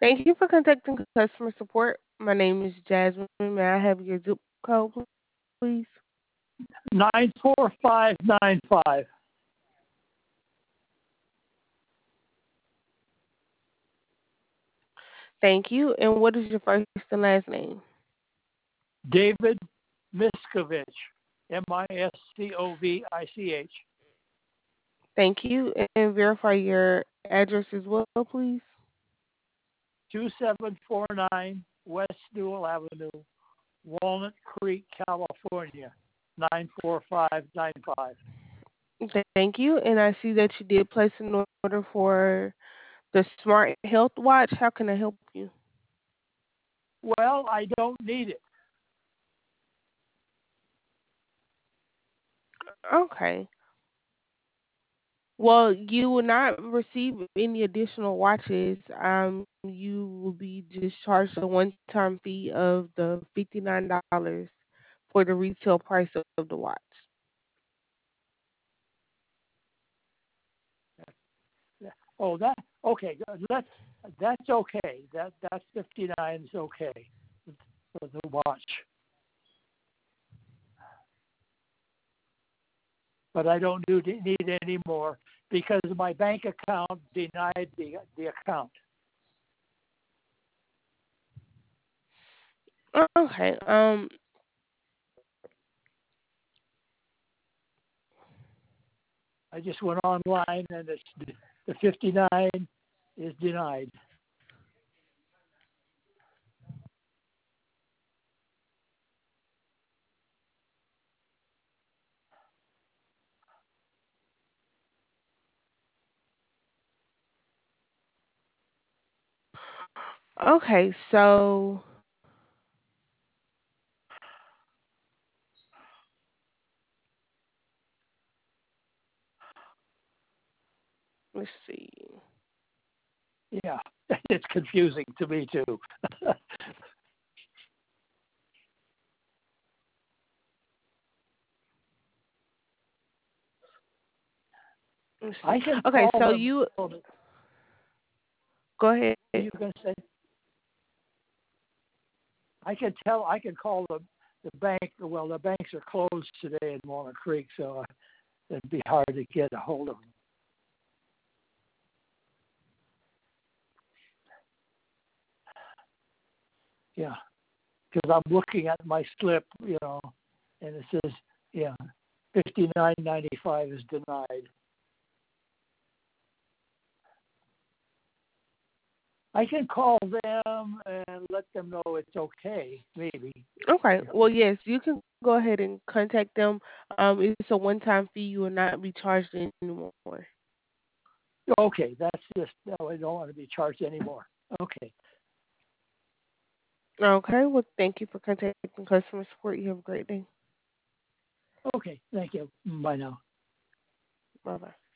Thank you for contacting customer support. My name is Jasmine. May I have your zip code, please? 94595. Thank you. And what is your first and last name? David Miskovich. Miscovich. Thank you. And verify your address as well, please. 2749 West Newell Avenue, Walnut Creek, California, 94595. Thank you. And I see that you did place an order for the Smart Health Watch. How can I help you? Well, I don't need it. Okay. Well, you will not receive any additional watches. You will be just charged a one-time fee of the $59 for the retail price of the watch. Oh, that okay. That's okay. That's 59 is okay for the watch. But I don't need any more because my bank account denied the account. Okay. I just went online and the 59 is denied. Okay. So let's see. Yeah, it's confusing to me too. Let's see. I can Okay. call So them. you go ahead. You can say I can call the bank. Well, the banks are closed today in Walnut Creek, so it'd be hard to get a hold of them. Yeah, because I'm looking at my slip, and it says, yeah, 59.95 is denied. I can call them and let them know it's okay, maybe. Okay. Well, yes, you can go ahead and contact them. It's a one-time fee. You will not be charged anymore. Okay, that's just, no, I don't want to be charged anymore. Okay, Okay. Well, thank you for contacting customer support. You have a great day. okay, thank you. Bye now. Bye bye.